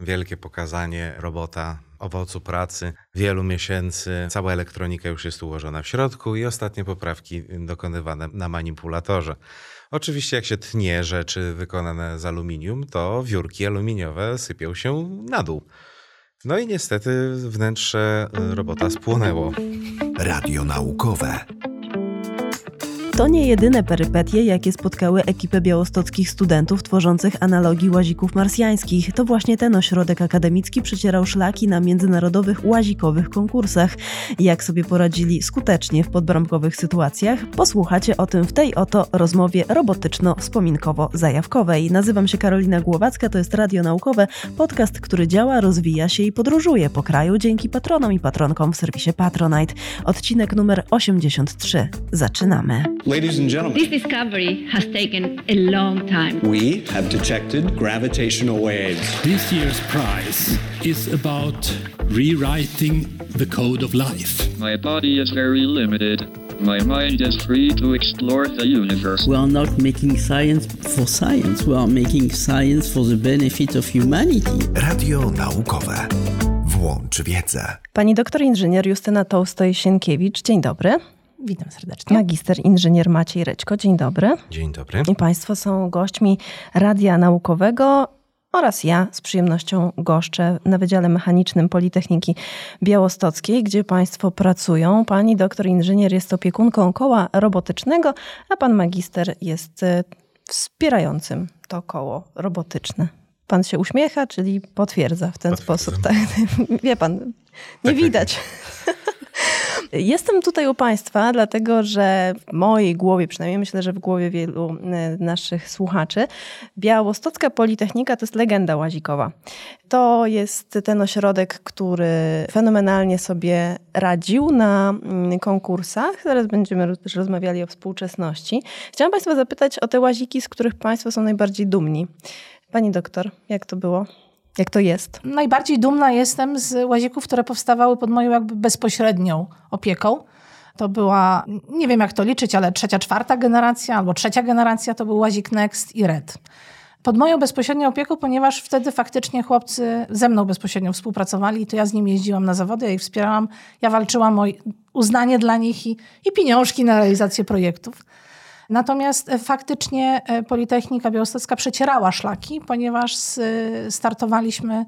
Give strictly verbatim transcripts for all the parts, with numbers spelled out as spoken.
wielkie pokazanie robota, owocu pracy wielu miesięcy. Cała elektronika już jest ułożona w środku i ostatnie poprawki dokonywane na manipulatorze. Oczywiście jak się tnie rzeczy wykonane z aluminium, to wiórki aluminiowe sypią się na dół. No i niestety wnętrze robota spłonęło. Radio naukowe. To nie jedyne perypetie, jakie spotkały ekipę białostockich studentów tworzących analogii łazików marsjańskich. To właśnie ten ośrodek akademicki przecierał szlaki na międzynarodowych łazikowych konkursach. Jak sobie poradzili skutecznie w podbramkowych sytuacjach, posłuchacie o tym w tej oto rozmowie robotyczno-wspominkowo-zajawkowej. Nazywam się Karolina Głowacka, to jest Radio Naukowe, podcast, który działa, rozwija się i podróżuje po kraju dzięki patronom i patronkom w serwisie Patronite. Odcinek numer osiemdziesiąt trzy. Zaczynamy. Ladies and gentlemen, this discovery has taken a long time. We have detected gravitational waves. This year's prize is about rewriting the code of life. My body is very limited. My mind is free to explore the universe. We are not making science for science. We are making science for the benefit of humanity. Radio naukowe. Włącz wiedzę. Pani doktor inżynier Justyna Tołstoj-Sienkiewicz, dzień dobry. Witam serdecznie. Magister inżynier Maciej Rećko, dzień dobry. Dzień dobry. I Państwo są gośćmi Radia Naukowego oraz ja z przyjemnością goszczę na Wydziale Mechanicznym Politechniki Białostockiej, gdzie Państwo pracują. Pani doktor inżynier jest opiekunką koła robotycznego, a pan magister jest wspierającym to koło robotyczne. Pan się uśmiecha, czyli potwierdza w ten Potwierdzam. sposób. Tak? Wie pan, nie tak, widać. Tak. Jestem tutaj u Państwa, dlatego że w mojej głowie, przynajmniej myślę, że w głowie wielu naszych słuchaczy, Białostocka Politechnika to jest legenda łazikowa. To jest ten ośrodek, który fenomenalnie sobie radził na konkursach. Zaraz będziemy też rozmawiali o współczesności. Chciałam Państwa zapytać o te łaziki, z których Państwo są najbardziej dumni. Pani doktor, jak to było? Jak to jest? Najbardziej dumna jestem z łazików, które powstawały pod moją jakby bezpośrednią opieką. To była, nie wiem jak to liczyć, ale trzecia, czwarta generacja albo trzecia generacja to był łazik Next i Red. Pod moją bezpośrednią opieką, ponieważ wtedy faktycznie chłopcy ze mną bezpośrednio współpracowali i to ja z nimi jeździłam na zawody, ja ich wspierałam, ja walczyłam o uznanie dla nich i, i pieniążki na realizację projektów. Natomiast faktycznie Politechnika Białostocka przecierała szlaki, ponieważ startowaliśmy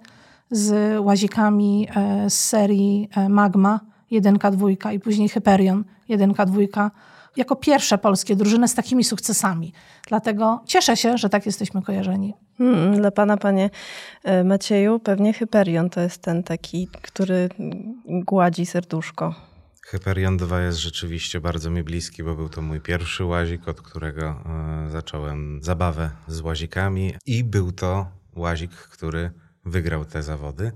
z łazikami z serii Magma jeden dwa i później Hyperion jeden dwa jako pierwsze polskie drużyny z takimi sukcesami. Dlatego cieszę się, że tak jesteśmy kojarzeni. Hmm, dla pana, panie Macieju, pewnie Hyperion to jest ten taki, który gładzi serduszko. Hyperion dwa jest rzeczywiście bardzo mi bliski, bo był to mój pierwszy łazik, od którego e, zacząłem zabawę z łazikami i był to łazik, który wygrał te zawody,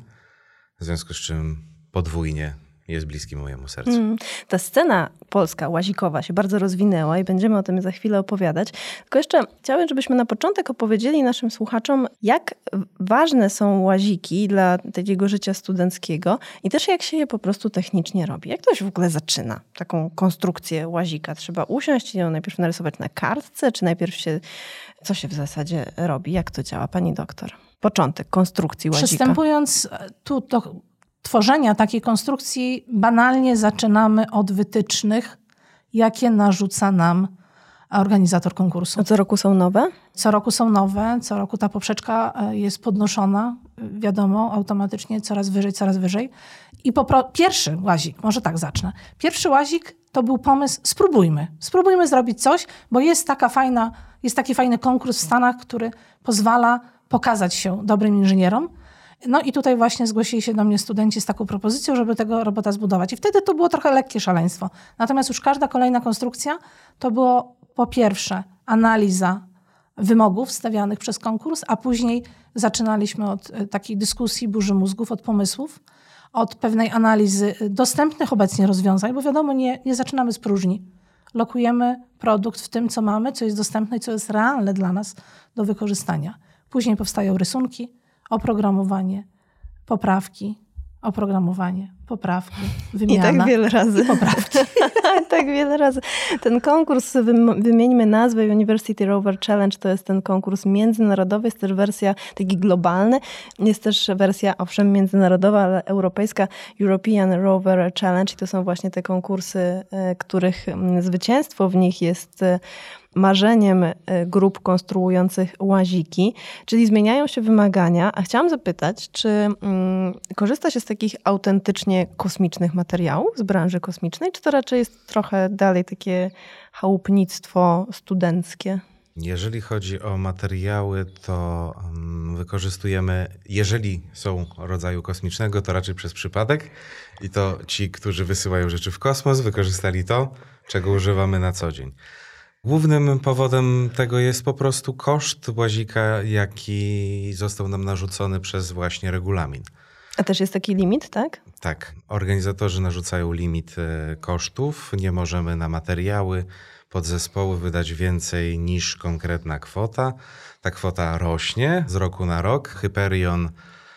w związku z czym podwójnie jest bliski mojemu sercu. Hmm. Ta scena polska, łazikowa się bardzo rozwinęła i będziemy o tym za chwilę opowiadać. Tylko jeszcze chciałabym, żebyśmy na początek opowiedzieli naszym słuchaczom, jak ważne są łaziki dla takiego życia studenckiego i też jak się je po prostu technicznie robi. Jak to się w ogóle zaczyna, taką konstrukcję łazika? Trzeba usiąść i ją najpierw narysować na kartce, czy najpierw się, co się w zasadzie robi? Jak to działa, pani doktor? Początek konstrukcji łazika. Przystępując tu do tworzenia takiej konstrukcji banalnie zaczynamy od wytycznych, jakie narzuca nam organizator konkursu. A co roku są nowe? Co roku są nowe, co roku ta poprzeczka jest podnoszona, wiadomo, automatycznie coraz wyżej, coraz wyżej. I popro- pierwszy łazik, może tak zacznę. Pierwszy łazik to był pomysł, spróbujmy. Spróbujmy zrobić coś, bo jest taka fajna, jest taki fajny konkurs w Stanach, który pozwala pokazać się dobrym inżynierom. No i tutaj właśnie zgłosili się do mnie studenci z taką propozycją, żeby tego robota zbudować. I wtedy to było trochę lekkie szaleństwo. Natomiast już każda kolejna konstrukcja to było po pierwsze analiza wymogów stawianych przez konkurs, a później zaczynaliśmy od takiej dyskusji, burzy mózgów, od pomysłów, od pewnej analizy dostępnych obecnie rozwiązań, bo wiadomo, nie, nie zaczynamy z próżni. Lokujemy produkt w tym, co mamy, co jest dostępne i co jest realne dla nas do wykorzystania. Później powstają rysunki, oprogramowanie, poprawki, oprogramowanie, poprawki, I wymiana. tak wiele razy. I poprawki. tak wiele razy. Ten konkurs, wymieńmy nazwę, University Rover Challenge, to jest ten konkurs międzynarodowy, jest też wersja taki globalny, jest też wersja, owszem, międzynarodowa, ale europejska, European Rover Challenge i to są właśnie te konkursy, których zwycięstwo w nich jest marzeniem grup konstruujących łaziki, czyli zmieniają się wymagania. A chciałam zapytać, czy mm, korzysta się z takich autentycznie kosmicznych materiałów z branży kosmicznej, czy to raczej jest trochę dalej takie chałupnictwo studenckie? Jeżeli chodzi o materiały, to um, wykorzystujemy, jeżeli są rodzaju kosmicznego, to raczej przez przypadek i to ci, którzy wysyłają rzeczy w kosmos, wykorzystali to, czego używamy na co dzień. Głównym powodem tego jest po prostu koszt łazika, jaki został nam narzucony przez właśnie regulamin. A też jest taki limit, tak? Tak. Organizatorzy narzucają limit kosztów. Nie możemy na materiały, podzespoły wydać więcej niż konkretna kwota. Ta kwota rośnie z roku na rok. Hyperion,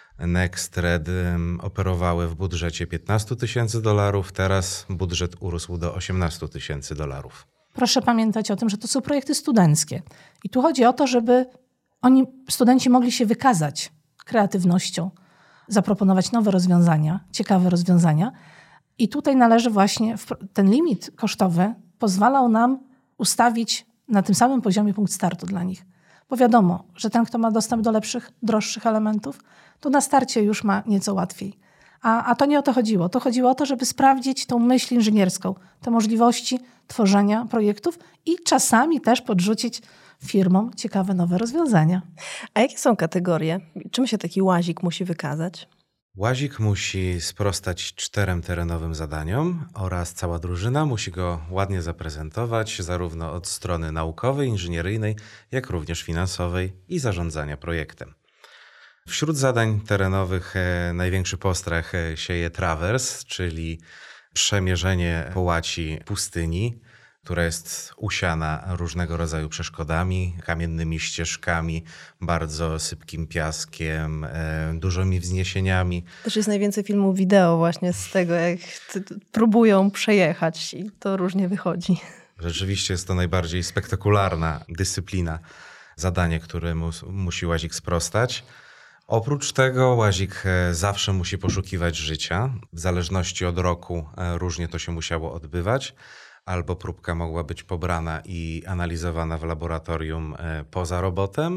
NextRed operowały w budżecie piętnaście tysięcy dolarów. Teraz budżet urósł do osiemnaście tysięcy dolarów. Proszę pamiętać o tym, że to są projekty studenckie. I tu chodzi o to, żeby oni, studenci mogli się wykazać kreatywnością, zaproponować nowe rozwiązania, ciekawe rozwiązania. I tutaj należy właśnie, ten limit kosztowy pozwalał nam ustawić na tym samym poziomie punkt startu dla nich. Bo wiadomo, że ten, kto ma dostęp do lepszych, droższych elementów, to na starcie już ma nieco łatwiej. A, a to nie o to chodziło. To chodziło o to, żeby sprawdzić tą myśl inżynierską, te możliwości tworzenia projektów i czasami też podrzucić firmom ciekawe nowe rozwiązania. A jakie są kategorie? Czym się taki łazik musi wykazać? Łazik musi sprostać czterem terenowym zadaniom oraz cała drużyna musi go ładnie zaprezentować zarówno od strony naukowej, inżynieryjnej, jak również finansowej i zarządzania projektem. Wśród zadań terenowych e, największy postrach e, sieje trawers, czyli przemierzenie połaci pustyni, która jest usiana różnego rodzaju przeszkodami, kamiennymi ścieżkami, bardzo sypkim piaskiem, e, dużymi wzniesieniami. Też jest najwięcej filmów wideo właśnie z tego, jak próbują przejechać i to różnie wychodzi. Rzeczywiście jest to najbardziej spektakularna dyscyplina, zadanie, któremu musi łazik sprostać. Oprócz tego łazik zawsze musi poszukiwać życia. W zależności od roku różnie to się musiało odbywać. Albo próbka mogła być pobrana i analizowana w laboratorium poza robotem,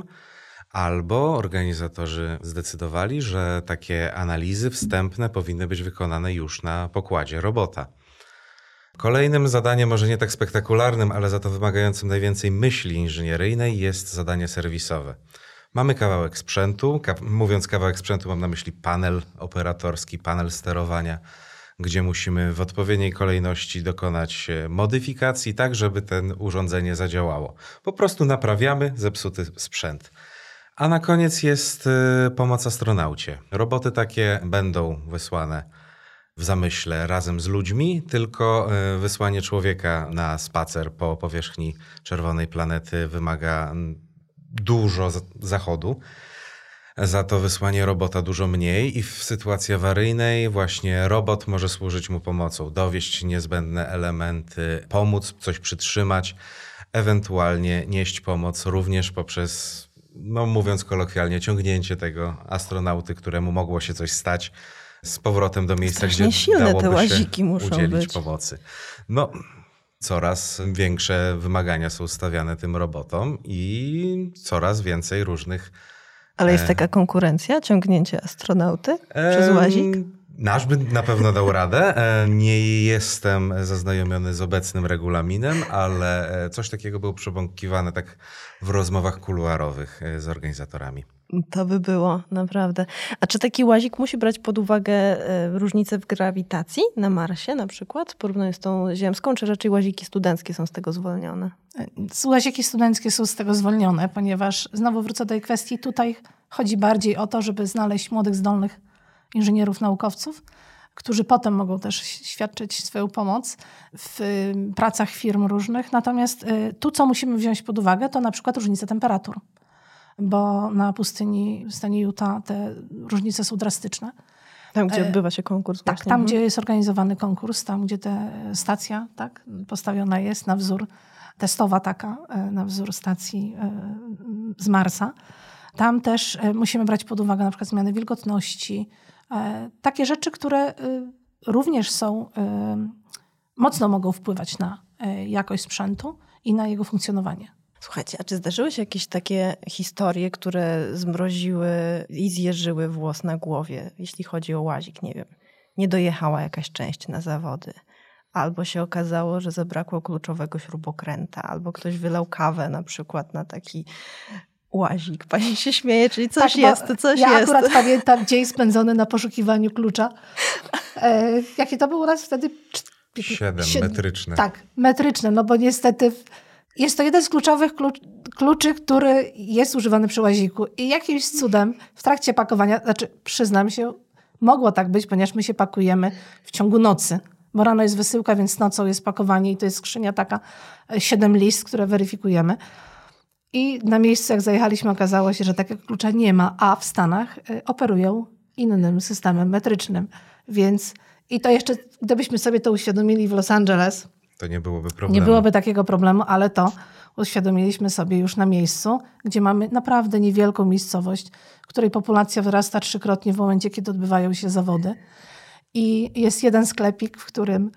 albo organizatorzy zdecydowali, że takie analizy wstępne powinny być wykonane już na pokładzie robota. Kolejnym zadaniem, może nie tak spektakularnym, ale za to wymagającym najwięcej myśli inżynieryjnej, jest zadanie serwisowe. Mamy kawałek sprzętu, ka- mówiąc kawałek sprzętu mam na myśli panel operatorski, panel sterowania, gdzie musimy w odpowiedniej kolejności dokonać modyfikacji tak, żeby ten urządzenie zadziałało. Po prostu naprawiamy zepsuty sprzęt. A na koniec jest y, pomoc astronaucie. Roboty takie będą wysłane w zamyśle razem z ludźmi, tylko y, wysłanie człowieka na spacer po powierzchni czerwonej planety wymaga dużo zachodu. Za to wysłanie robota dużo mniej i w sytuacji awaryjnej właśnie robot może służyć mu pomocą, dowieść niezbędne elementy, pomóc coś przytrzymać, ewentualnie nieść pomoc również poprzez, no mówiąc kolokwialnie, ciągnięcie tego astronauty, któremu mogło się coś stać, z powrotem do miejsca, Strasznie gdzie silne dałoby te łaziki się muszą udzielić być. pomocy. No, coraz większe wymagania są stawiane tym robotom i coraz więcej różnych. Ale jest taka konkurencja, ciągnięcie astronauty przez łazik? Nasz by na pewno dał radę. Nie jestem zaznajomiony z obecnym regulaminem, ale coś takiego było przebąkiwane tak w rozmowach kuluarowych z organizatorami. To by było, naprawdę. A czy taki łazik musi brać pod uwagę różnice w grawitacji na Marsie na przykład, porównując z tą ziemską, czy raczej łaziki studenckie są z tego zwolnione? Łaziki studenckie są z tego zwolnione, ponieważ znowu wrócę do tej kwestii, tutaj chodzi bardziej o to, żeby znaleźć młodych, zdolnych inżynierów, naukowców, którzy potem mogą też świadczyć swoją pomoc w pracach firm różnych. Natomiast tu, co musimy wziąć pod uwagę, to na przykład różnice temperatur, bo na pustyni w stanie Utah te różnice są drastyczne. Tam, gdzie odbywa się konkurs Tak, właśnie. tam, Mhm. gdzie jest organizowany konkurs, tam, gdzie ta stacja tak, postawiona jest na wzór, testowa taka, na wzór stacji z Marsa. Tam też musimy brać pod uwagę na przykład zmiany wilgotności. Takie rzeczy, które również są, mocno mogą wpływać na jakość sprzętu i na jego funkcjonowanie. Słuchajcie, a czy zdarzyły się jakieś takie historie, które zmroziły i zjeżyły włos na głowie, jeśli chodzi o łazik? Nie wiem, nie dojechała jakaś część na zawody, albo się okazało, że zabrakło kluczowego śrubokręta, albo ktoś wylał kawę na przykład na taki łazik. Pani się śmieje, czyli coś tak, jest, coś ja jest. Ja akurat pamiętam dzień spędzony na poszukiwaniu klucza. E, jakie to był u nas wtedy? Siedem, Siedem metryczne. Tak, metryczne, no bo niestety jest to jeden z kluczowych klucz, kluczy, który jest używany przy łaziku. I jakimś cudem w trakcie pakowania, znaczy przyznam się, mogło tak być, ponieważ my się pakujemy w ciągu nocy. Bo rano jest wysyłka, więc nocą jest pakowanie i to jest skrzynia taka, siedem list, które weryfikujemy. I na miejscu, jak zajechaliśmy, okazało się, że takiego klucza nie ma, a w Stanach operują innym systemem metrycznym. Więc i to jeszcze, gdybyśmy sobie to uświadomili w Los Angeles, to nie byłoby problemu. Nie byłoby takiego problemu, ale to uświadomiliśmy sobie już na miejscu, gdzie mamy naprawdę niewielką miejscowość, której populacja wzrasta trzykrotnie w momencie, kiedy odbywają się zawody. I jest jeden sklepik, w którym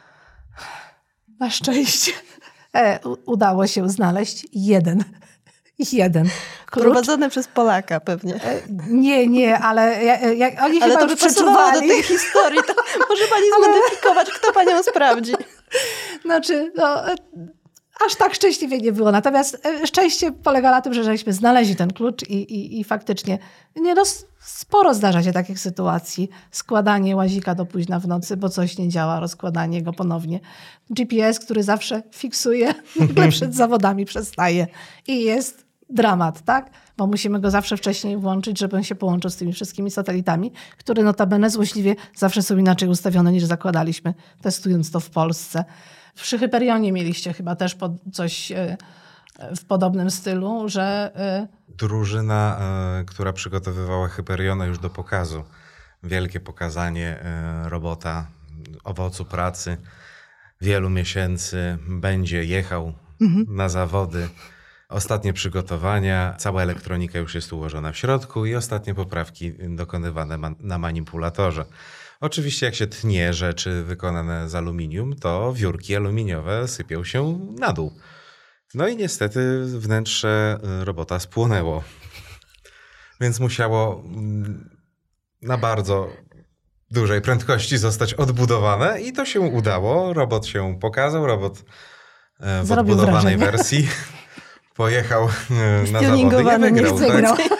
na szczęście e, udało się znaleźć jeden. Jeden. Klucz. Prowadzony przez Polaka pewnie. E, nie, nie, ale ja, ja, oni ale chyba to już by pasowało do przeczuwali. tej historii. To może pani zmodyfikować, kto panią sprawdzi. Znaczy, no, aż tak szczęśliwie nie było. Natomiast szczęście polega na tym, że żeśmy znaleźli ten klucz i, i, i faktycznie nie, no, sporo zdarza się takich sytuacji. Składanie łazika do późna w nocy, bo coś nie działa, rozkładanie go ponownie. G P S, który zawsze fiksuje, nagle przed zawodami przestaje i jest dramat, tak? Bo musimy go zawsze wcześniej włączyć, żeby on się połączył z tymi wszystkimi satelitami, które notabene złośliwie zawsze są inaczej ustawione niż zakładaliśmy, testując to w Polsce. Przy Hyperionie mieliście chyba też pod coś w podobnym stylu, że... Drużyna, która przygotowywała Hyperiona już do pokazu. Wielkie pokazanie robota, owocu pracy. Wielu miesięcy będzie jechał mhm. na zawody. Ostatnie przygotowania, cała elektronika już jest ułożona w środku i ostatnie poprawki dokonywane ma- na manipulatorze. Oczywiście jak się tnie rzeczy wykonane z aluminium, to wiórki aluminiowe sypią się na dół. No i niestety wnętrze robota spłonęło. Więc musiało na bardzo dużej prędkości zostać odbudowane i to się udało. Robot się pokazał, robot w Zrobił odbudowanej wrażenie. wersji pojechał na zawody i wygrał. wygrał. Tak?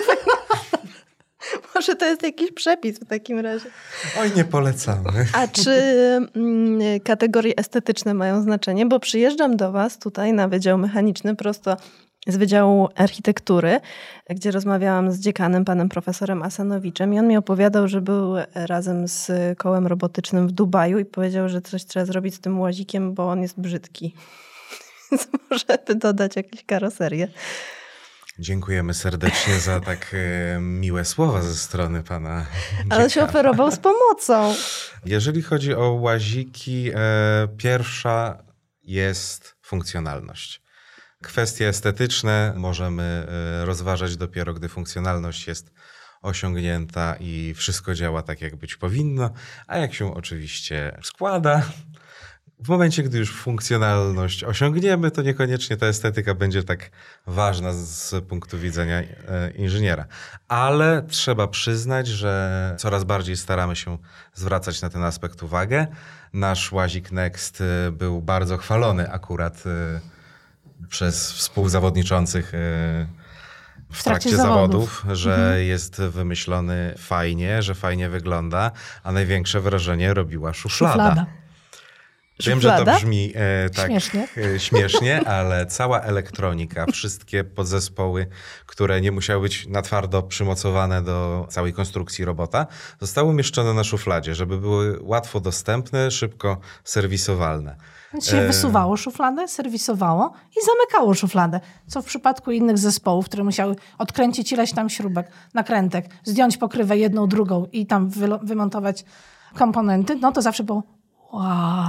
Może to jest jakiś przepis w takim razie. Oj, nie polecamy. A czy mm, kategorie estetyczne mają znaczenie? Bo przyjeżdżam do was tutaj na Wydział Mechaniczny prosto z Wydziału Architektury, gdzie rozmawiałam z dziekanem, panem profesorem Asanowiczem i on mi opowiadał, że był razem z kołem robotycznym w Dubaju i powiedział, że coś trzeba zrobić z tym łazikiem, bo on jest brzydki. Więc może by dodać jakieś karoserię. Dziękujemy serdecznie za tak e, miłe słowa ze strony pana Ale się dziekana. oferował z pomocą. Jeżeli chodzi o łaziki, e, pierwsza jest funkcjonalność. Kwestie estetyczne możemy e, rozważać dopiero, gdy funkcjonalność jest osiągnięta i wszystko działa tak, jak być powinno, a jak się oczywiście składa. W momencie, gdy już funkcjonalność osiągniemy, to niekoniecznie ta estetyka będzie tak ważna z punktu widzenia inżyniera. Ale trzeba przyznać, że coraz bardziej staramy się zwracać na ten aspekt uwagę. Nasz łazik Next był bardzo chwalony akurat przez współzawodniczących w, w trakcie, trakcie zawodów, zawodów że mhm. jest wymyślony fajnie, że fajnie wygląda, a największe wrażenie robiła szuflada. szuflada. Wiem, że to Szuflada? brzmi e, tak Śmiesznie. e, śmiesznie, ale cała elektronika, wszystkie podzespoły, które nie musiały być na twardo przymocowane do całej konstrukcji robota, zostały umieszczone na szufladzie, żeby były łatwo dostępne, szybko serwisowalne. Więc się E, wysuwało szufladę, serwisowało i zamykało szufladę. Co w przypadku innych zespołów, które musiały odkręcić ileś tam śrubek, nakrętek, zdjąć pokrywę jedną, drugą i tam wylo- wymontować komponenty, no to zawsze było wow,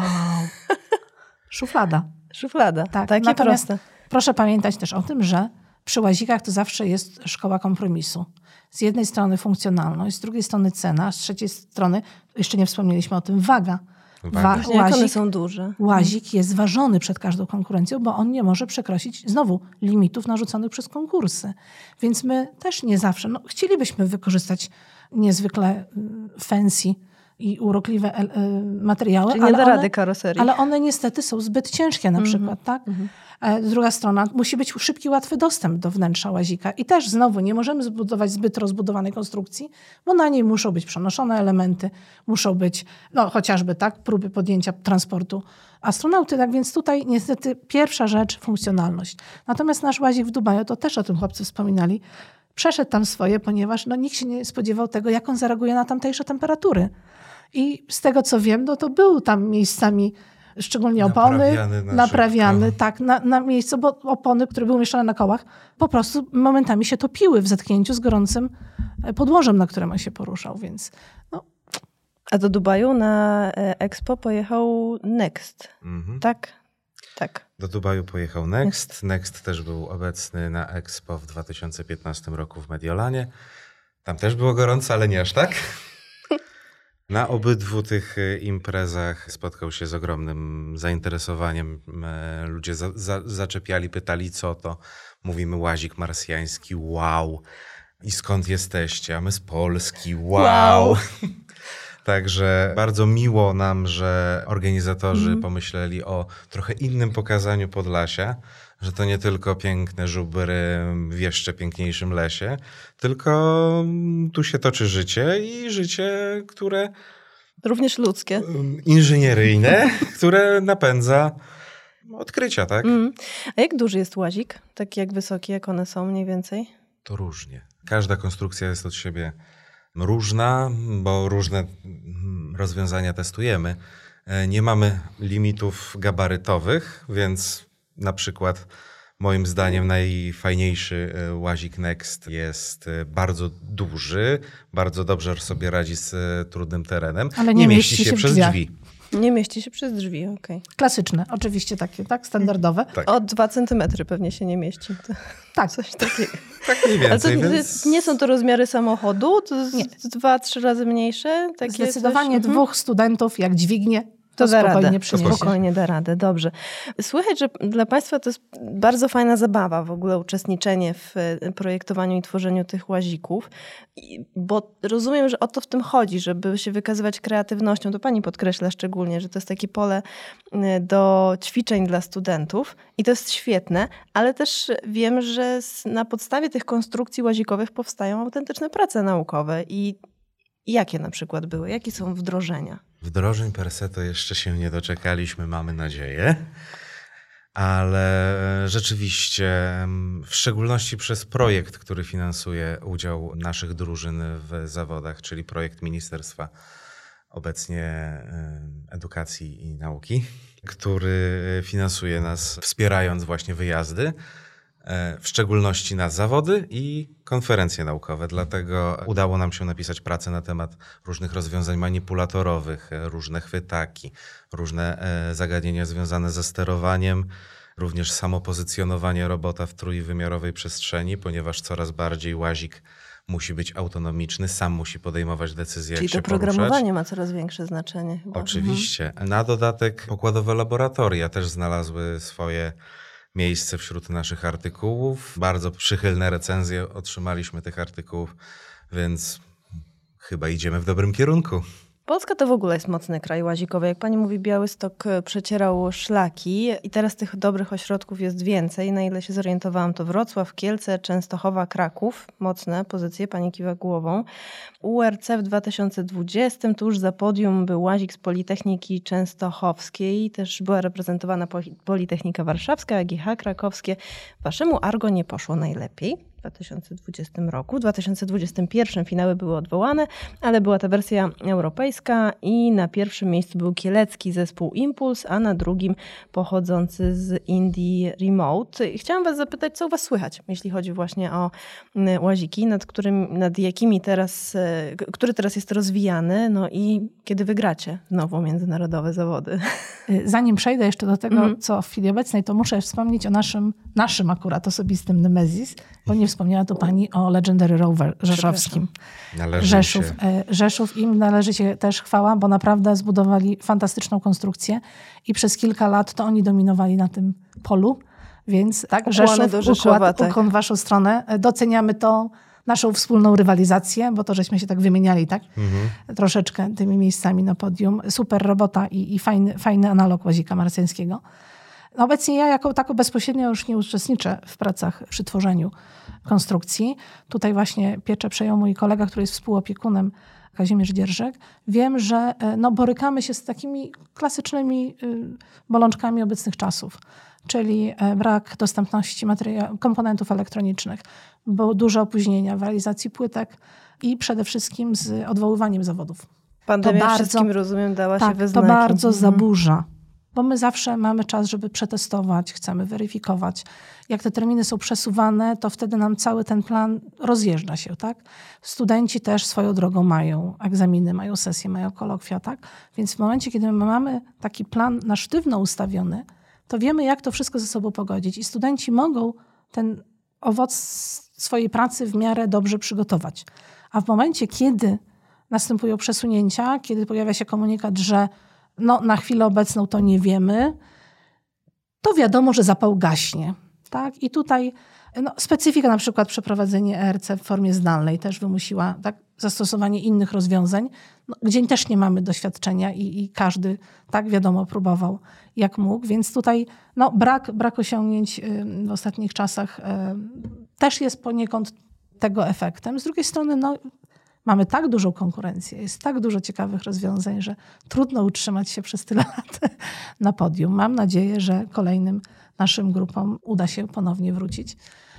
szuflada. Szuflada, Tak. takie Natomiast proste. proszę pamiętać też o tym, że przy łazikach to zawsze jest szkoła kompromisu. Z jednej strony funkcjonalność, z drugiej strony cena, z trzeciej strony, jeszcze nie wspomnieliśmy o tym, waga. Waga. Wa- Właśnie, jak one łazik, są duże. łazik jest ważony przed każdą konkurencją, bo on nie może przekroczyć znowu limitów narzuconych przez konkursy. Więc my też nie zawsze, no, chcielibyśmy wykorzystać niezwykle y, fancy i urokliwe y, materiały, Czyli nie ale, da one, rady karoserii. ale one niestety są zbyt ciężkie na przykład, tak? E, Druga strona, musi być szybki, łatwy dostęp do wnętrza łazika. I też znowu nie możemy zbudować zbyt rozbudowanej konstrukcji, bo na niej muszą być przenoszone elementy, muszą być, no chociażby tak, próby podjęcia transportu astronauty. Tak więc tutaj niestety pierwsza rzecz, funkcjonalność. Natomiast nasz łazik w Dubaju, to też o tym chłopcy wspominali, przeszedł tam swoje, ponieważ no, nikt się nie spodziewał tego, jak on zareaguje na tamtejsze temperatury. I z tego, co wiem, no to był tam miejscami, szczególnie opony, Naprawiany na naprawiany, szybko. tak, na, na miejscu, bo opony, które były umieszczone na kołach, po prostu momentami się topiły w zetknięciu z gorącym podłożem, na którym on się poruszał, więc no, A do Dubaju na e, Expo pojechał Next, Mhm. tak? Tak. Do Dubaju pojechał Next. Next też był obecny na Expo w dwa tysiące piętnastym roku w Mediolanie. Tam też było gorąco, ale nie aż tak. Na obydwu tych e, imprezach spotkał się z ogromnym zainteresowaniem. E, Ludzie za, za, zaczepiali, pytali co to. Mówimy łazik marsjański, wow. I skąd jesteście? A my z Polski, wow. Wow. Także bardzo miło nam, że organizatorzy Mhm. pomyśleli o trochę innym pokazaniu Podlasia, że to nie tylko piękne żubry w jeszcze piękniejszym lesie, tylko tu się toczy życie i życie, które Również ludzkie. inżynieryjne, które napędza odkrycia, tak? Mm. A jak duży jest łazik? Taki jak wysoki, jak one są mniej więcej? To różnie. Każda konstrukcja jest od siebie różna, bo różne mm, rozwiązania testujemy. E, Nie mamy limitów gabarytowych, więc na przykład moim zdaniem najfajniejszy e, łazik Next jest e, bardzo duży, bardzo dobrze sobie radzi z e, trudnym terenem. Ale nie mieści się w przez drzwiach. drzwi. Nie mieści się przez drzwi, okej. klasyczne, oczywiście takie, tak, standardowe. Tak. O dwa centymetry pewnie się nie mieści. To Tak, coś takiego. Tak mniej Ale to więcej, nie, więc... nie są to rozmiary samochodu? To z, Nie. z dwa, trzy razy mniejsze? Takie zdecydowanie coś? Mhm. dwóch studentów, jak dźwignie, To to da spokojnie radę. przyniesie. Spokojnie da radę, dobrze. Słychać, że dla Państwa to jest bardzo fajna zabawa w ogóle uczestniczenie w e, projektowaniu i tworzeniu tych łazików, I- bo rozumiem, że o to w tym chodzi, żeby się wykazywać kreatywnością. To Pani podkreśla szczególnie, że to jest takie pole e, do ćwiczeń dla studentów i to jest świetne, ale też wiem, że z, na podstawie tych konstrukcji łazikowych powstają autentyczne prace naukowe i i jakie na przykład były? Jakie są wdrożenia? Wdrożeń per se to jeszcze się nie doczekaliśmy, mamy nadzieję. Ale rzeczywiście, w szczególności przez projekt, który finansuje udział naszych drużyn w zawodach, czyli projekt Ministerstwa obecnie Edukacji i Nauki, który finansuje nas, wspierając właśnie wyjazdy, w szczególności na zawody i konferencje naukowe. Dlatego udało nam się napisać pracę na temat różnych rozwiązań manipulatorowych, różne chwytaki, różne zagadnienia związane ze sterowaniem, również samopozycjonowanie robota w trójwymiarowej przestrzeni, ponieważ coraz bardziej łazik musi być autonomiczny, sam musi podejmować decyzje, Czyli jak się to programowanie poruszać. ma coraz większe znaczenie chyba. Oczywiście. Na dodatek pokładowe laboratoria też znalazły swoje miejsce wśród naszych artykułów. Bardzo przychylne recenzje otrzymaliśmy tych artykułów, więc chyba idziemy w dobrym kierunku. Polska to w ogóle jest mocny kraj łazikowy. Jak pani mówi, Białystok przecierał szlaki i teraz tych dobrych ośrodków jest więcej. Na ile się zorientowałam, to Wrocław, Kielce, Częstochowa, Kraków. Mocne pozycje, pani kiwa głową. U R C w dwa tysiące dwudziestym tuż za podium był łazik z Politechniki Częstochowskiej. Też była reprezentowana Politechnika Warszawska, A G H krakowskie. Waszemu Argo nie poszło najlepiej w dwa tysiące dwudziestym roku. W dwa tysiące dwudziestym pierwszym finały były odwołane, ale była ta wersja europejska i na pierwszym miejscu był kielecki zespół Impuls, a na drugim pochodzący z Indii Remote. Chciałam was zapytać, co u was słychać, jeśli chodzi właśnie o łaziki, nad, którym, nad jakimi teraz, który teraz jest rozwijany, no i kiedy wygracie znowu międzynarodowe zawody. Zanim przejdę jeszcze do tego, mm. co w chwili obecnej, to muszę wspomnieć o naszym, naszym akurat osobistym Nemesis, bo nie wspomniała tu pani o Legendary Rover rzeszowskim. Rzeszów. Się. Rzeszów, im należy się też chwała, bo naprawdę zbudowali fantastyczną konstrukcję i przez kilka lat to oni dominowali na tym polu, więc tak, Rzeszów, do Rzeszowa, układ, tak. ukłon w waszą stronę. Doceniamy to, naszą wspólną rywalizację, bo to żeśmy się tak wymieniali, tak? Mhm. Troszeczkę tymi miejscami na podium. Super robota i, i fajny, fajny analog łazika marsjańskiego. No obecnie ja jako tako bezpośrednio już nie uczestniczę w pracach przy tworzeniu konstrukcji. Tutaj właśnie pieczę przejął mój kolega, który jest współopiekunem, Kazimierz Dzierżek. Wiem, że no, borykamy się z takimi klasycznymi bolączkami obecnych czasów, czyli brak dostępności materia- komponentów elektronicznych, bo duże opóźnienia w realizacji płytek i przede wszystkim z odwoływaniem zawodów. Pandemia to bardzo, wszystkim, rozumiem, dała tak, się we znaki. To bardzo mhm. zaburza. Bo my zawsze mamy czas, żeby przetestować, chcemy weryfikować. Jak te terminy są przesuwane, to wtedy nam cały ten plan rozjeżdża się, tak? Studenci też swoją drogą mają egzaminy, mają sesje, mają kolokwia, tak? Więc w momencie, kiedy my mamy taki plan na sztywno ustawiony, to wiemy, jak to wszystko ze sobą pogodzić. I studenci mogą ten owoc swojej pracy w miarę dobrze przygotować. A w momencie, kiedy następują przesunięcia, kiedy pojawia się komunikat, że no, na chwilę obecną to nie wiemy, to wiadomo, że zapał gaśnie. Tak? I tutaj no, specyfika, na przykład przeprowadzenie E R C w formie zdalnej też wymusiła tak, zastosowanie innych rozwiązań, no, gdzie też nie mamy doświadczenia i, i każdy, tak wiadomo, próbował jak mógł. Więc tutaj no, brak, brak osiągnięć w ostatnich czasach y, też jest poniekąd tego efektem. Z drugiej strony no, mamy tak dużą konkurencję, jest tak dużo ciekawych rozwiązań, że trudno utrzymać się przez tyle lat na podium. Mam nadzieję, że kolejnym naszym grupom uda się ponownie wrócić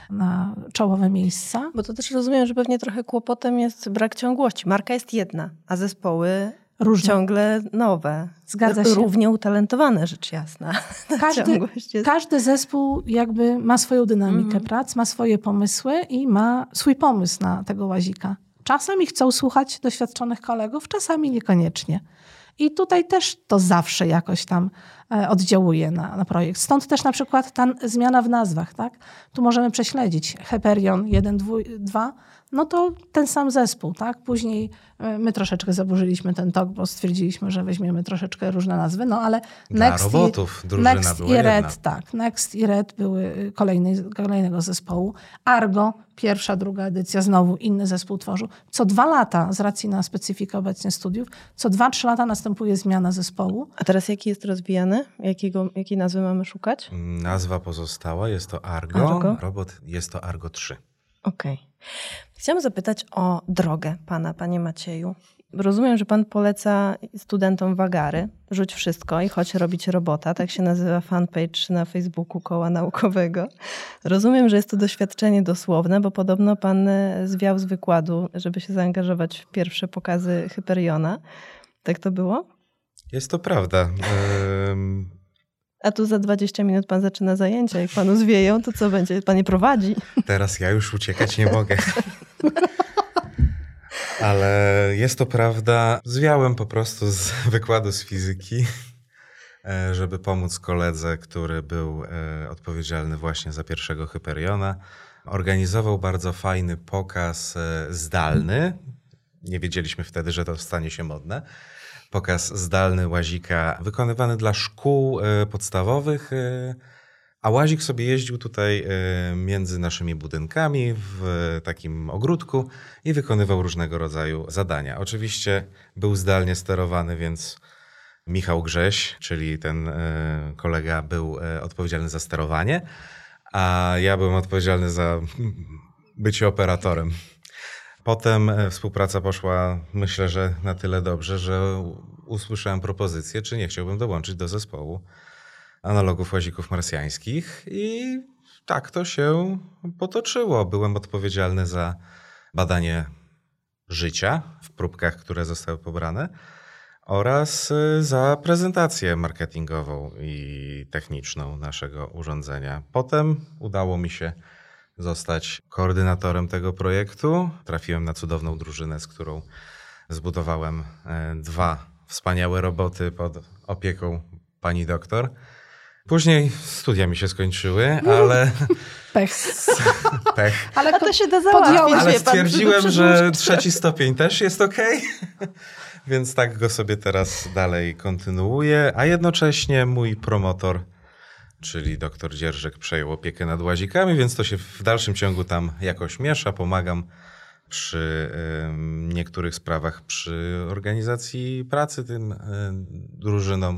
na czołowe miejsca. Bo to też rozumiem, że pewnie trochę kłopotem jest brak ciągłości. Marka jest jedna, a zespoły różne, ciągle nowe. Zgadza się. Równie utalentowane, rzecz jasna. Każdy, jest... każdy zespół jakby ma swoją dynamikę mm-hmm. prac, ma swoje pomysły i ma swój pomysł na tego łazika. Czasami chcą słuchać doświadczonych kolegów, czasami niekoniecznie. I tutaj też to zawsze jakoś tam oddziałuje na, na projekt. Stąd też na przykład ta zmiana w nazwach. Tak? Tu możemy prześledzić Hyperion jeden, dwa, no to ten sam zespół. Tak? Później my troszeczkę zaburzyliśmy ten tok, bo stwierdziliśmy, że weźmiemy troszeczkę różne nazwy, no ale Dla Next, robotów i, Next i Red, jedna. tak, Next i Red były kolejnej, kolejnego zespołu. Argo, pierwsza, druga edycja, znowu inny zespół tworzył. Co dwa lata, z racji na specyfikę obecnie studiów, co dwa, trzy lata następuje zmiana zespołu. A teraz jaki jest rozwijany? Jakiego, jakiej nazwy mamy szukać? Nazwa pozostała, jest to Argo. Argo? Robot jest to Argo trzy. Okej. Okay. Chciałam zapytać o drogę pana, panie Macieju. Rozumiem, że pan poleca studentom wagary, rzuć wszystko i chodź robić robota. Tak się nazywa fanpage na Facebooku Koła Naukowego. Rozumiem, że jest to doświadczenie dosłowne, bo podobno pan zwiał z wykładu, żeby się zaangażować w pierwsze pokazy Hyperiona. Tak to było? Jest to prawda. Um... A tu za dwadzieścia minut pan zaczyna zajęcia. Jak panu zwieją, to co będzie? Pan je prowadzi. Teraz ja już uciekać nie mogę. Ale jest to prawda. Zwiałem po prostu z wykładu z fizyki, żeby pomóc koledze, który był odpowiedzialny właśnie za pierwszego Hyperiona. Organizował bardzo fajny pokaz zdalny. Nie wiedzieliśmy wtedy, że to stanie się modne. Pokaz zdalny łazika wykonywany dla szkół podstawowych, A łazik sobie jeździł tutaj między naszymi budynkami w takim ogródku i wykonywał różnego rodzaju zadania. Oczywiście był zdalnie sterowany, więc Michał Grześ, czyli ten kolega, był odpowiedzialny za sterowanie, a ja byłem odpowiedzialny za bycie operatorem. Potem współpraca poszła, myślę, że na tyle dobrze, że usłyszałem propozycję, czy nie chciałbym dołączyć do zespołu analogów łazików marsjańskich i tak to się potoczyło. Byłem odpowiedzialny za badanie życia w próbkach, które zostały pobrane oraz za prezentację marketingową i techniczną naszego urządzenia. Potem udało mi się zostać koordynatorem tego projektu. Trafiłem na cudowną drużynę, z którą zbudowałem dwa wspaniałe roboty pod opieką pani doktor. Później studia mi się skończyły, ale... Pech. Pech. Ale to się da załatwić. Ale stwierdziłem, że trzeci stopień też jest okej. Więc tak go sobie teraz dalej kontynuuję. A jednocześnie mój promotor, czyli doktor Dzierżek, przejął opiekę nad łazikami, więc to się w dalszym ciągu tam jakoś miesza. Pomagam przy y, niektórych sprawach, przy organizacji pracy tym y, drużynom.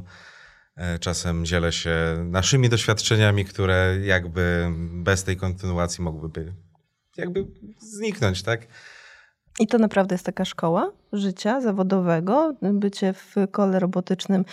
Czasem dzielę się naszymi doświadczeniami, które jakby bez tej kontynuacji mogłyby jakby zniknąć, tak? I to naprawdę jest taka szkoła życia zawodowego, bycie w kole robotycznym,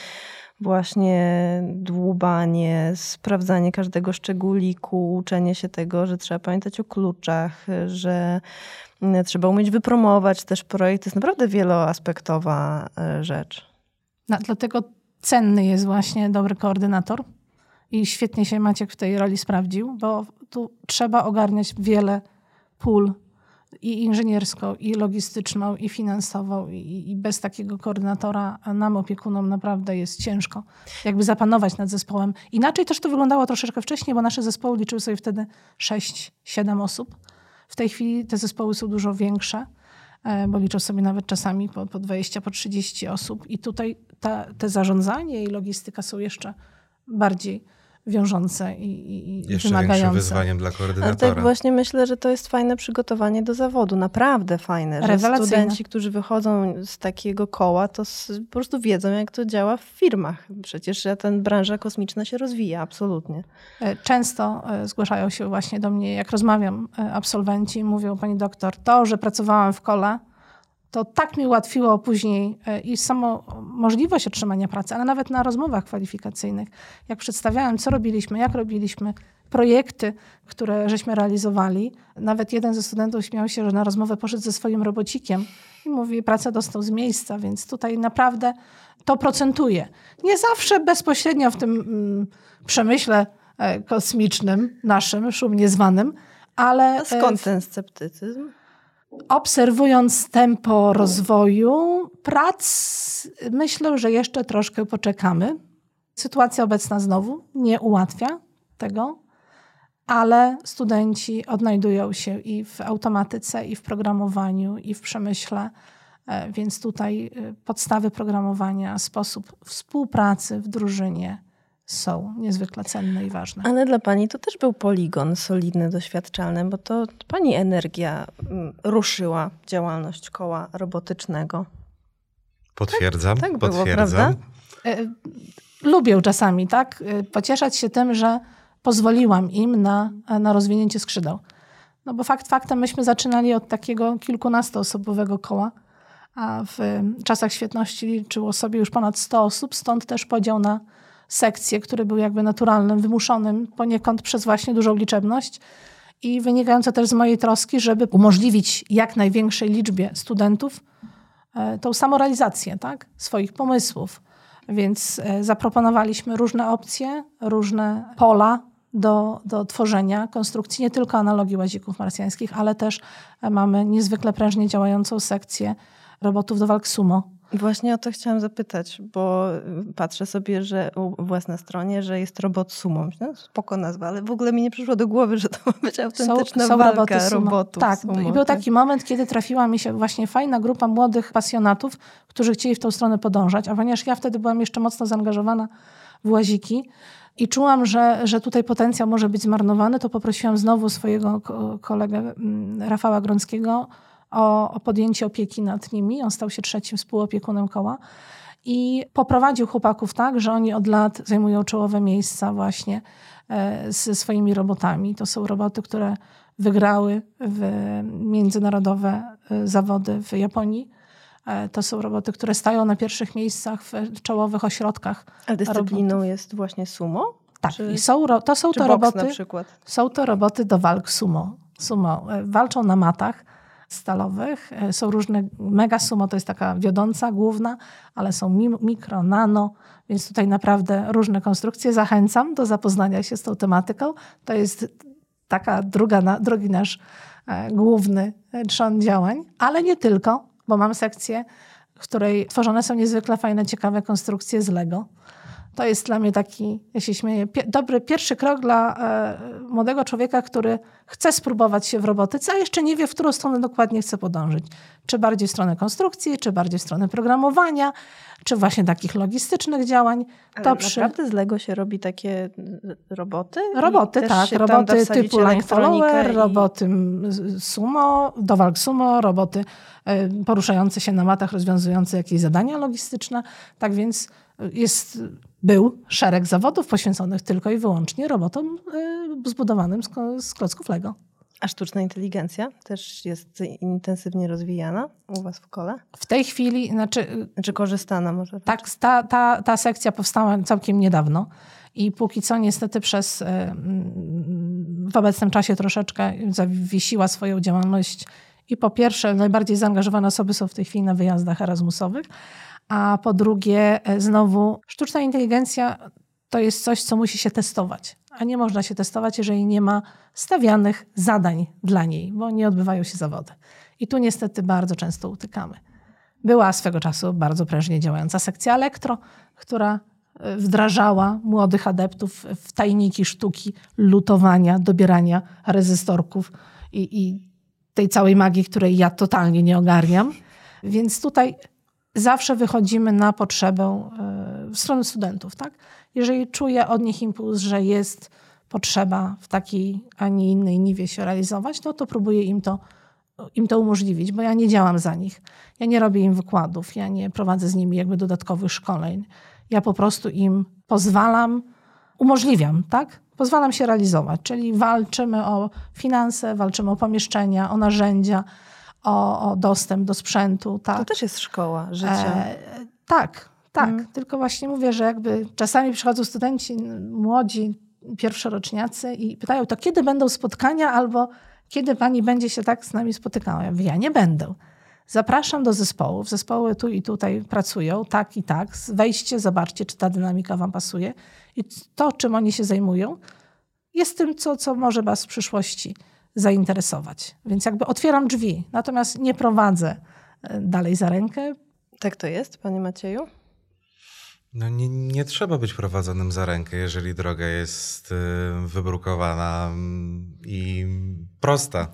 właśnie dłubanie, sprawdzanie każdego szczególiku, uczenie się tego, że trzeba pamiętać o kluczach, że trzeba umieć wypromować też projekt. To jest naprawdę wieloaspektowa rzecz. No, dlatego cenny jest właśnie dobry koordynator i świetnie się Maciek w tej roli sprawdził, bo tu trzeba ogarniać wiele pól i inżynierską, i logistyczną, i finansową i, i bez takiego koordynatora nam, opiekunom, naprawdę jest ciężko jakby zapanować nad zespołem. Inaczej też to wyglądało troszeczkę wcześniej, bo nasze zespoły liczyły sobie wtedy sześć siedem osób. W tej chwili te zespoły są dużo większe, bo liczą sobie nawet czasami po, po dwadzieścia, po trzydzieści osób i tutaj ta, te zarządzanie i logistyka są jeszcze bardziej wiążące i, i, i jeszcze wymagające. Większym wyzwaniem dla koordynatora. Ale tak właśnie myślę, że to jest fajne przygotowanie do zawodu. Naprawdę fajne. Że studenci, którzy wychodzą z takiego koła, to po prostu wiedzą, jak to działa w firmach. Przecież ta branża kosmiczna się rozwija, absolutnie. Często zgłaszają się właśnie do mnie, jak rozmawiam, absolwenci i mówią: pani doktor, to, że pracowałam w kole, to tak mi ułatwiło później i samo możliwość otrzymania pracy, ale nawet na rozmowach kwalifikacyjnych, jak przedstawiałem, co robiliśmy, jak robiliśmy, projekty, które żeśmy realizowali. Nawet jeden ze studentów śmiał się, że na rozmowę poszedł ze swoim robocikiem i mówi, pracę dostał z miejsca, więc tutaj naprawdę to procentuje. Nie zawsze bezpośrednio w tym mm, przemyśle kosmicznym, naszym, szumnie zwanym, ale... A skąd ten sceptycyzm? Obserwując tempo rozwoju prac, myślę, że jeszcze troszkę poczekamy. Sytuacja obecna znowu nie ułatwia tego, ale studenci odnajdują się i w automatyce, i w programowaniu, i w przemyśle, więc tutaj podstawy programowania, sposób współpracy w drużynie są niezwykle cenne i ważne. Ale dla pani to też był poligon solidny, doświadczalny, bo to pani energia ruszyła działalność koła robotycznego. Potwierdzam, tak, tak było, potwierdzam. Prawda? Lubię czasami, tak, pocieszać się tym, że pozwoliłam im na, na rozwinięcie skrzydeł. No bo fakt faktem, myśmy zaczynali od takiego kilkunastoosobowego koła, a w czasach świetności liczyło sobie już ponad sto osób, stąd też podział na sekcje, które były jakby naturalnym, wymuszonym poniekąd przez właśnie dużą liczebność i wynikające też z mojej troski, żeby umożliwić jak największej liczbie studentów tą samorealizację, tak, swoich pomysłów. Więc zaproponowaliśmy różne opcje, różne pola do, do tworzenia konstrukcji, nie tylko analogii łazików marsjańskich, ale też mamy niezwykle prężnie działającą sekcję robotów do walk sumo. Właśnie o to chciałam zapytać, bo patrzę sobie, że u was na stronie, że jest robot sumo. No, spoko nazwa, ale w ogóle mi nie przyszło do głowy, że to ma być autentyczna są, są walka roboty sumo. robotów. Tak, sumo, i był tak? taki moment, kiedy trafiła mi się właśnie fajna grupa młodych pasjonatów, którzy chcieli w tą stronę podążać, a ponieważ ja wtedy byłam jeszcze mocno zaangażowana w łaziki i czułam, że, że tutaj potencjał może być zmarnowany, to poprosiłam znowu swojego kolegę Rafała Grąckiego o, o podjęcie opieki nad nimi. On stał się trzecim współopiekunem koła i poprowadził chłopaków tak, że oni od lat zajmują czołowe miejsca właśnie ze swoimi robotami. To są roboty, które wygrały w międzynarodowe zawody w Japonii. To są roboty, które stają na pierwszych miejscach w czołowych ośrodkach. A dyscypliną robotów. Jest właśnie sumo? Tak, Czy, i są, to są czy to boks roboty. na przykład? Są to roboty do walk sumo. sumo. Walczą na matach stalowych. Są różne, mega sumo to jest taka wiodąca, główna, ale są mikro, nano, więc tutaj naprawdę różne konstrukcje. Zachęcam do zapoznania się z tą tematyką. To jest taka druga, drugi nasz e, główny trzon działań, ale nie tylko, bo mam sekcję, w której tworzone są niezwykle fajne, ciekawe konstrukcje z Lego. To jest dla mnie taki, ja się śmieję, pi- dobry pierwszy krok dla e, młodego człowieka, który chce spróbować się w robotyce, a jeszcze nie wie, w którą stronę dokładnie chce podążyć. Czy bardziej w stronę konstrukcji, czy bardziej w stronę programowania, czy właśnie takich logistycznych działań. Ale to przy... naprawdę z Lego się robi takie roboty? Roboty, tak. Roboty typu line follower, i... roboty sumo, do walk sumo, roboty y, poruszające się na matach, rozwiązujące jakieś zadania logistyczne. Tak więc jest... Był szereg zawodów poświęconych tylko i wyłącznie robotom y, zbudowanym z, z klocków Lego. A sztuczna inteligencja też jest intensywnie rozwijana u was w kole? W tej chwili, znaczy... Znaczy korzystana może? Tak, ta, ta, ta sekcja powstała całkiem niedawno i póki co niestety przez... Y, w obecnym czasie troszeczkę zawiesiła swoją działalność i po pierwsze najbardziej zaangażowane osoby są w tej chwili na wyjazdach Erasmusowych, a po drugie znowu sztuczna inteligencja to jest coś, co musi się testować, a nie można się testować, jeżeli nie ma stawianych zadań dla niej, bo nie odbywają się zawody. I tu niestety bardzo często utykamy. Była swego czasu bardzo prężnie działająca sekcja elektro, która wdrażała młodych adeptów w tajniki sztuki lutowania, dobierania rezystorków i, i tej całej magii, której ja totalnie nie ogarniam. Więc tutaj zawsze wychodzimy na potrzebę w stronę studentów. Tak? Jeżeli czuję od nich impuls, że jest potrzeba w takiej, a nie innej niwie się realizować, no to próbuję im to, im to umożliwić, bo ja nie działam za nich. Ja nie robię im wykładów, ja nie prowadzę z nimi jakby dodatkowych szkoleń. Ja po prostu im pozwalam, umożliwiam, tak? Pozwalam się realizować, czyli walczymy o finanse, walczymy o pomieszczenia, o narzędzia, O, o dostęp do sprzętu. Tak. To też jest szkoła życia. E, tak, tak. Mm. Tylko właśnie mówię, że jakby czasami przychodzą studenci młodzi, pierwszoroczniacy i pytają, to kiedy będą spotkania albo kiedy pani będzie się tak z nami spotykała? Ja mówię, ja nie będę. Zapraszam do zespołów. Zespoły tu i tutaj pracują, tak i tak. Wejdźcie, zobaczcie, czy ta dynamika wam pasuje. I to, czym oni się zajmują, jest tym, co, co może was w przyszłości zainteresować. Więc jakby otwieram drzwi, natomiast nie prowadzę dalej za rękę. Tak to jest, panie Macieju? No nie, nie trzeba być prowadzonym za rękę, jeżeli droga jest wybrukowana i prosta.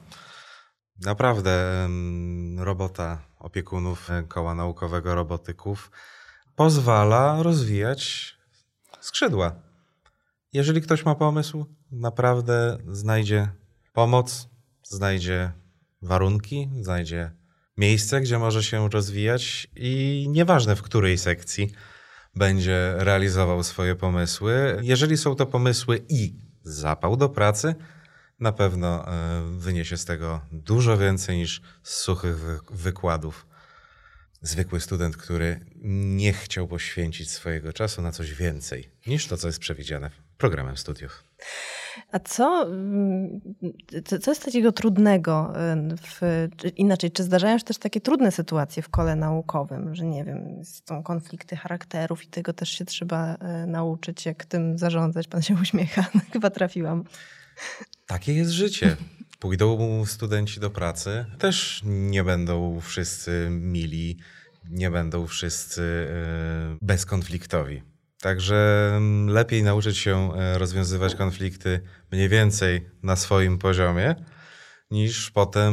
Naprawdę robota opiekunów Koła Naukowego Robotyków pozwala rozwijać skrzydła. Jeżeli ktoś ma pomysł, naprawdę znajdzie pomoc, znajdzie warunki, znajdzie miejsce, gdzie może się rozwijać i nieważne w której sekcji będzie realizował swoje pomysły. Jeżeli są to pomysły i zapał do pracy, na pewno wyniesie z tego dużo więcej niż z suchych wykładów. Zwykły student, który nie chciał poświęcić swojego czasu na coś więcej niż to, co jest przewidziane programem studiów. A co, co jest takiego trudnego? W, inaczej, czy zdarzają się też takie trudne sytuacje w kole naukowym, że nie wiem, są konflikty charakterów i tego też się trzeba nauczyć, jak tym zarządzać? Pan się uśmiecha, chyba trafiłam. Takie jest życie. Pójdą studenci do pracy, też nie będą wszyscy mili. nie będą wszyscy bezkonfliktowi. Także lepiej nauczyć się rozwiązywać konflikty mniej więcej na swoim poziomie, niż potem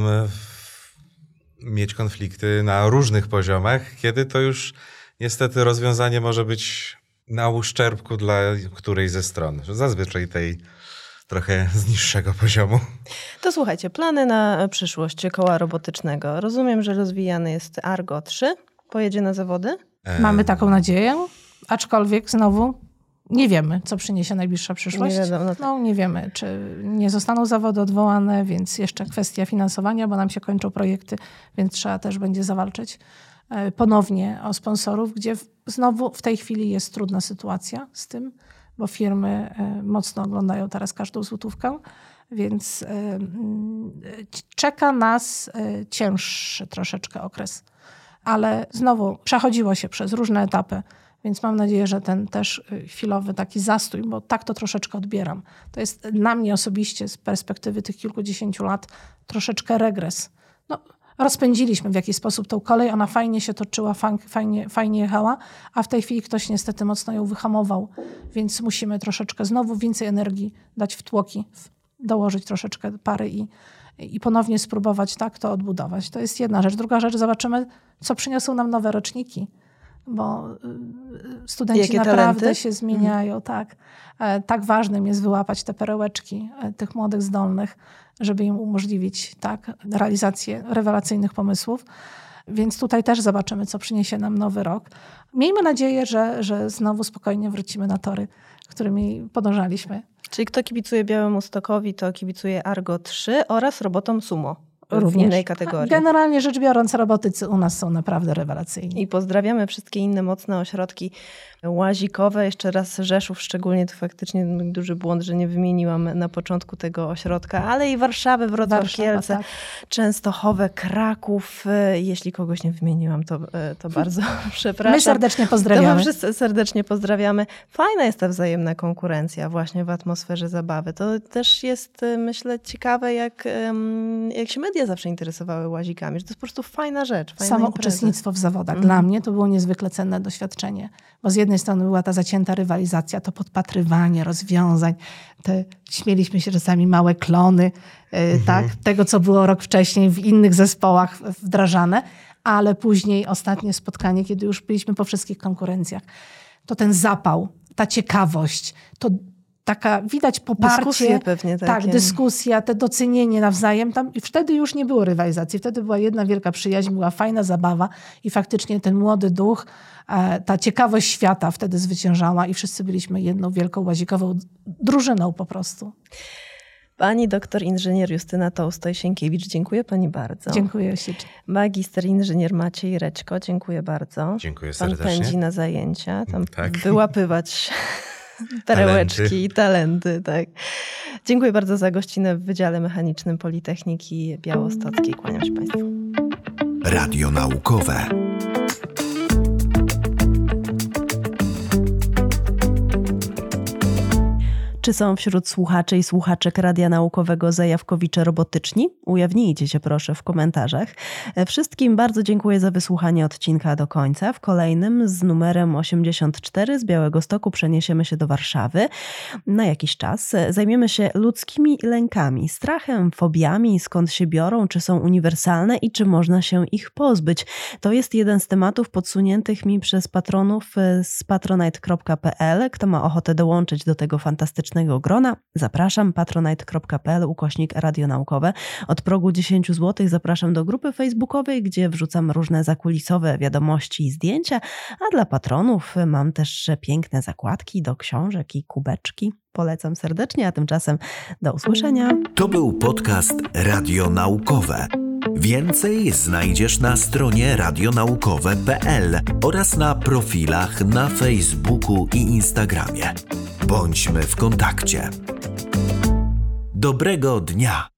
mieć konflikty na różnych poziomach, kiedy to już niestety rozwiązanie może być na uszczerbku dla którejś ze stron. Zazwyczaj tej trochę z niższego poziomu. To słuchajcie, plany na przyszłość koła robotycznego. Rozumiem, że rozwijany jest Argo trzy. Pojedzie na zawody? Mamy taką nadzieję, aczkolwiek znowu nie wiemy, co przyniesie najbliższa przyszłość. Nie wiadomo, no tak. No nie wiemy, czy nie zostaną zawody odwołane, więc jeszcze kwestia finansowania, bo nam się kończą projekty, więc trzeba też będzie zawalczyć ponownie o sponsorów, gdzie znowu w tej chwili jest trudna sytuacja z tym, bo firmy mocno oglądają teraz każdą złotówkę, więc czeka nas cięższy troszeczkę okres. Ale znowu przechodziło się przez różne etapy, więc mam nadzieję, że ten też chwilowy taki zastój, bo tak to troszeczkę odbieram. To jest dla mnie osobiście z perspektywy tych kilkudziesięciu lat troszeczkę regres. No, rozpędziliśmy w jakiś sposób tą kolej, ona fajnie się toczyła, fajnie, fajnie jechała, a w tej chwili ktoś niestety mocno ją wyhamował, więc musimy troszeczkę znowu więcej energii dać w tłoki, dołożyć troszeczkę pary i, i ponownie spróbować tak to odbudować. To jest jedna rzecz. Druga rzecz, zobaczymy, co przyniosą nam nowe roczniki, bo studenci Jakie naprawdę talenty? się zmieniają. Tak. Tak ważnym jest wyłapać te perełeczki tych młodych, zdolnych, żeby im umożliwić tak, realizację rewelacyjnych pomysłów. Więc tutaj też zobaczymy, co przyniesie nam nowy rok. Miejmy nadzieję, że, że znowu spokojnie wrócimy na tory, którymi podążaliśmy. Czyli kto kibicuje Białemu Stokowi, to kibicuje Argo trzy oraz robotom Sumo. W Również. innej kategorii. Generalnie rzecz biorąc, robotycy u nas są naprawdę rewelacyjni. I pozdrawiamy wszystkie inne mocne ośrodki łazikowe. Jeszcze raz Rzeszów, szczególnie to faktycznie duży błąd, że nie wymieniłam na początku tego ośrodka, ale i Warszawę, Wrocław, Warszawa, Kielce, tak. Częstochowę, Kraków. Jeśli kogoś nie wymieniłam, to, to bardzo przepraszam. My serdecznie pozdrawiamy. To my wszyscy serdecznie pozdrawiamy. Fajna jest ta wzajemna konkurencja właśnie w atmosferze zabawy. To też jest, myślę, ciekawe, jak, jak się media zawsze interesowały łazikami, że to jest po prostu fajna rzecz. Fajna Samo impreza. uczestnictwo w zawodach. Mhm. Dla mnie to było niezwykle cenne doświadczenie, bo z jednej strony była ta zacięta rywalizacja, to podpatrywanie rozwiązań, te śmieliśmy się czasami małe klony, mhm. tak, tego, co było rok wcześniej w innych zespołach wdrażane, ale później ostatnie spotkanie, kiedy już byliśmy po wszystkich konkurencjach, to ten zapał, ta ciekawość, to taka widać poparcie. Dyskusje pewnie takie. Tak, dyskusja, te docenienie nawzajem. Tam, i wtedy już nie było rywalizacji. Wtedy była jedna wielka przyjaźń, była fajna zabawa i faktycznie ten młody duch, ta ciekawość świata wtedy zwyciężała i wszyscy byliśmy jedną wielką łazikową drużyną po prostu. Pani doktor inżynier Justyna Tołstoj-Sienkiewicz, dziękuję pani bardzo. Dziękuję ślicznie. Magister inżynier Maciej Rećko, dziękuję bardzo. Dziękuję Pan serdecznie. pędzi na zajęcia, tam tak. wyłapywać perełeczki talenty. i talenty. Tak. Dziękuję bardzo za gościnę w Wydziale Mechanicznym Politechniki Białostockiej. Kłaniam się państwu. Radio naukowe. Czy są wśród słuchaczy i słuchaczek Radia Naukowego zajawkowicze robotyczni? Ujawnijcie się proszę w komentarzach. Wszystkim bardzo dziękuję za wysłuchanie odcinka do końca. W kolejnym z numerem osiemdziesiąt cztery z Białegostoku przeniesiemy się do Warszawy na jakiś czas. Zajmiemy się ludzkimi lękami, strachem, fobiami, skąd się biorą, czy są uniwersalne i czy można się ich pozbyć. To jest jeden z tematów podsuniętych mi przez patronów z patronite kropka p l. Kto ma ochotę dołączyć do tego fantastycznego grona, zapraszam, patronite kropka p l ukośnik radionaukowe. Od progu dziesięć złotych zapraszam do grupy facebookowej, gdzie wrzucam różne zakulisowe wiadomości i zdjęcia, a dla patronów mam też piękne zakładki do książek i kubeczki. Polecam serdecznie, a tymczasem do usłyszenia. To był podcast Radionaukowe. Więcej znajdziesz na stronie radionaukowe kropka p l oraz na profilach na Facebooku i Instagramie. Bądźmy w kontakcie. Dobrego dnia!